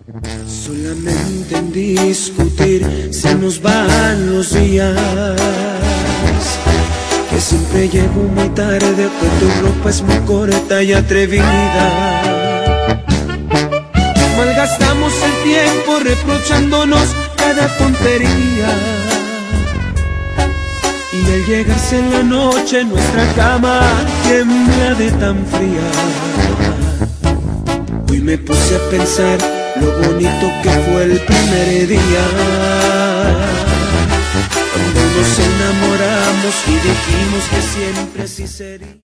Solamente en discutir se nos van los días, que siempre llego muy tarde, que tu ropa es muy corta y atrevida. Malgastamos el tiempo reprochándonos cada tontería, y al llegarse la noche nuestra cama tiembla de tan fría. Hoy me puse a pensar lo bonito que fue el primer día, cuando nos enamoramos y dijimos que siempre así sería.